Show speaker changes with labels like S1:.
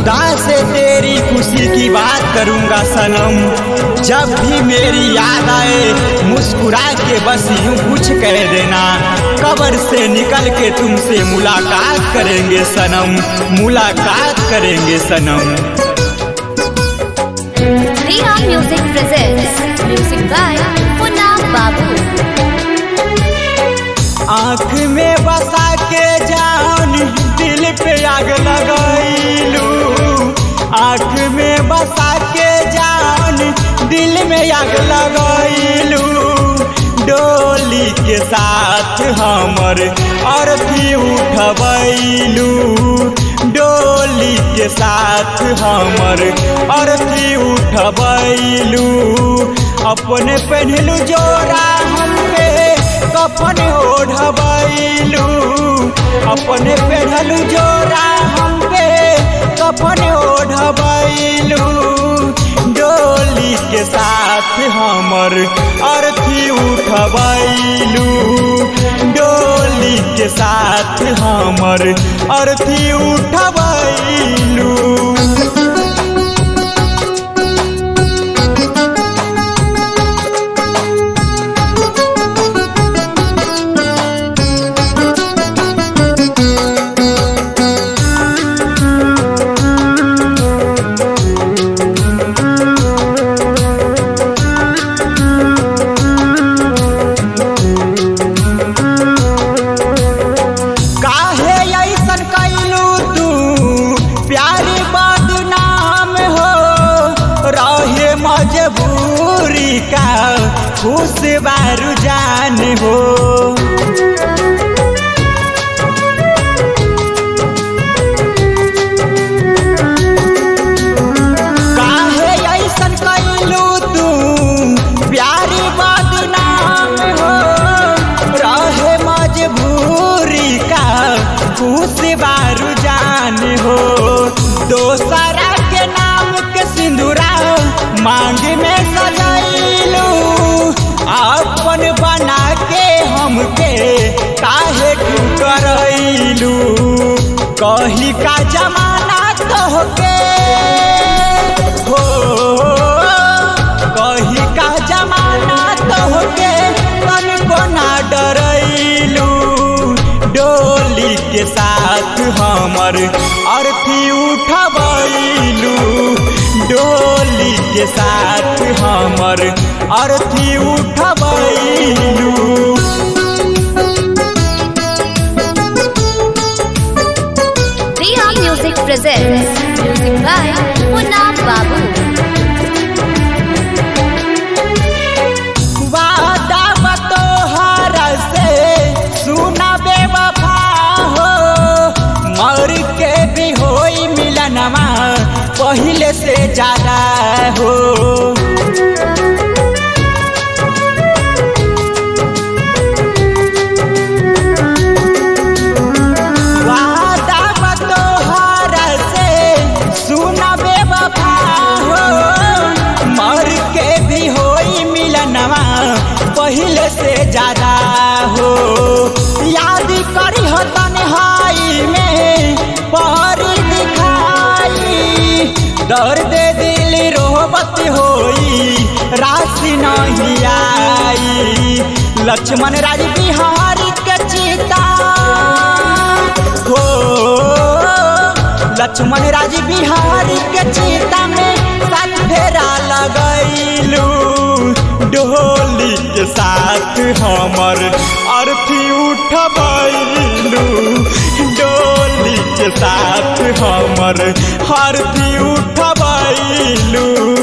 S1: खुदा से तेरी खुशी की बात करूंगा सनम। जब भी मेरी याद आए मुस्कुरा के बस यूं कुछ कह देना। कब्र से निकल के तुमसे मुलाकात करेंगे सनम, मुलाकात करेंगे सनम।
S2: Riya music presents music by Poonam Babu.
S1: आँख में बसा के जान दिल पे आग लगाईलू, आँख में बसा के जान दिल में आग लगाईलू। डोली के साथ हमर अर्थी उठबैलू, डोली के साथ हमर अर्थी उठबैलू। अपने पहनलू जोरा हमके कफन ओढ़बैलू, अपने पहनलू जोरा हमके कफन ओढ़बैलू। डोली के साथ हमर अर्थी उठबैलू, डोली के साथ हमर अर्थी उठबैलू। मजबूरी का खुश बारू जान हो, काहे ऐसन कैलू तू प्यारी बदनाम हो। रहे मजबूरी का खुश बारू जान हो। दोसरा के नाम के सिंदूरा मांग में सजाइलू, अपन बना के हमके काहे ठुकरैलू। कही का जमाना तोहके हो, कही का जमाना तोहके तनिको ना डरैलू। डोली के साथ हमर अर्थी उठबैलू, डोली के साथ हमर अर्थी उठबैलू।
S2: Riya music presents music by Poonam Babu.
S1: वादा बतोहर से सुना बेवफा हो, मर के भी होई मिलनमा पहले से ज्यादा हो। वादा बतोहर से सुना बेवफा हो, मर के भी होई मिलनवा पहले से ज्यादा हो। याद करी हो तन्हाई में परी दिखाई, दर्द दिल रोबत होई राशि नहीं आई। लक्ष्मण राज बिहारी के चिता हो, लक्ष्मण राज बिहारी के चिता में साथ फेरा लगैलू। डोली के साथ हमर अर्थी उठबैलू, डोली के साथ हमर अर्थी उठबैलू।